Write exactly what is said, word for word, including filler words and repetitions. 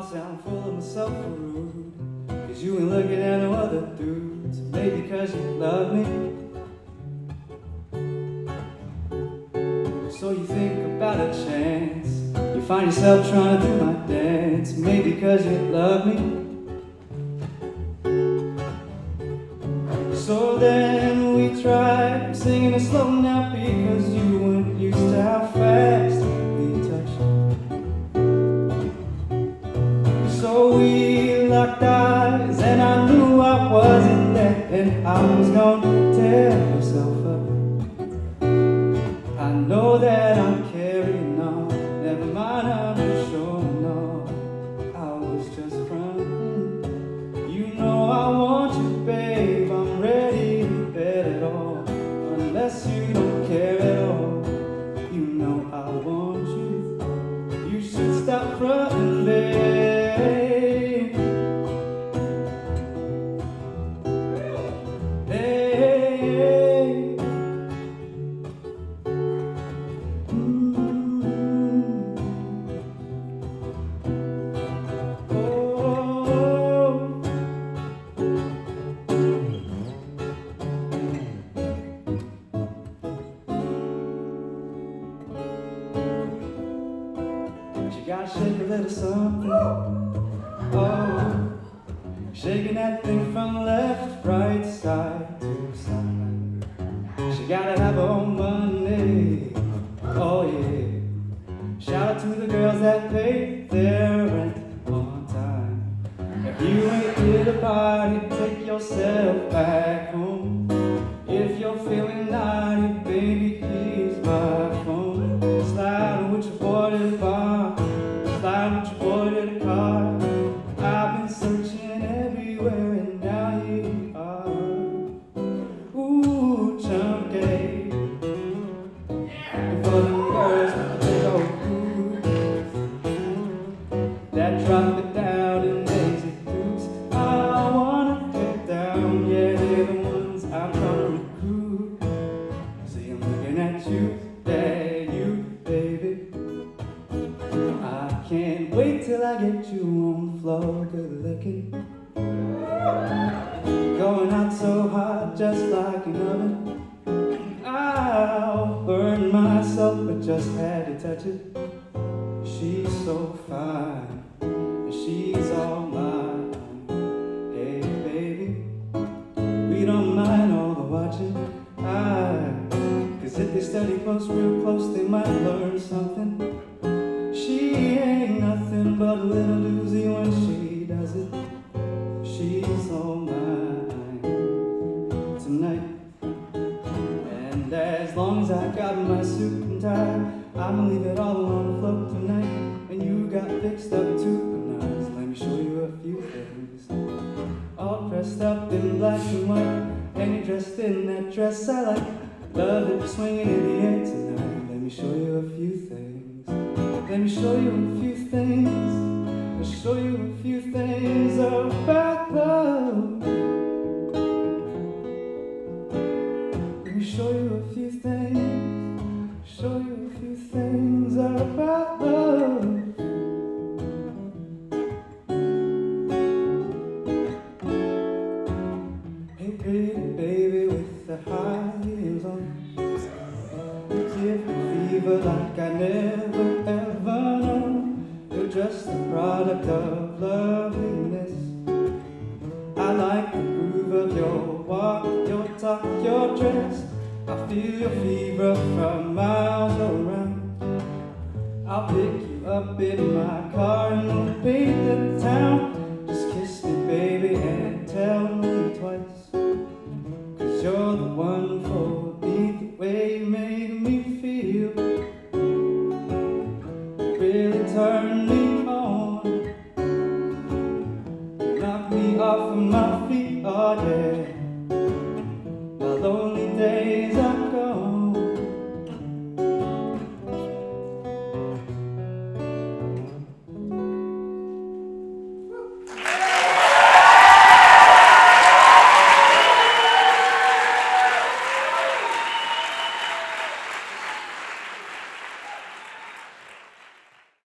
say I'm full of myself and rude, 'cause you ain't looking at no other dudes. Maybe 'cause you love me, so you think about a chance. You find yourself trying to do my dance. Maybe 'cause you love me. So then we tried singing it slow now, because you weren't used to how fast we touched. So we locked eyes and I knew I wasn't there, and I was gonna tear myself up. I know that I'm carrying on, never mind, I'm just showing off. I was just fronting. You know I want you, babe, I'm ready to bet it all. Unless you don't care at all, you know I want you. You should stop fronting, babe. Hey, mm-hmm. Oh, you gotta shake a little something. Oh, shaking that thing from left, right, side to side. She gotta have her own money. Oh yeah. Shout out to the girls that pay their rent on time. If you ain't here to party, take yourself back home. If you're feeling naughty, baby, here's my phone. Slide with your boy to the bar, slide with your boy to the car. I've been searching everywhere and now you are. Ooh, chunky. And for the girls with the big old boobs that drop it down in lazy boots, I wanna get down, yeah, they're the ones I'm gonna recruit. See, I'm looking at you, yeah, you, baby. I can't wait till I get you on the floor, good looking. Going out so hot, just like an oven. I'll burn myself, but just had to touch it. She's so fine, and she's all mine. Hey, baby, we don't mind all the watching. I, cause if they study close, real close, they might learn something. She ain't nothing but a little doozy when she does it. She's all mine tonight. And as long as I got my suit and tie, I'ma leave it all on the float tonight. And you got fixed up too nice. Let me show you a few things. All dressed up in black and white, and you're dressed in that dress I like. Love it swinging in the air tonight. Let me show you a few things. Let me show you a few things. I'll show you a few things about love. Let me show you a few things. Show you a few things about love. Hey, pretty baby with the high heels on, give me fever like I never ever known. You're just a product of loveliness. I like the groove of your walk, your talk, your dress. I feel your fever from miles around. I'll pick you up in my car and we'll paint the town. Just kiss me, baby, and tell me twice, 'cause you're the one for me, the way you made me feel.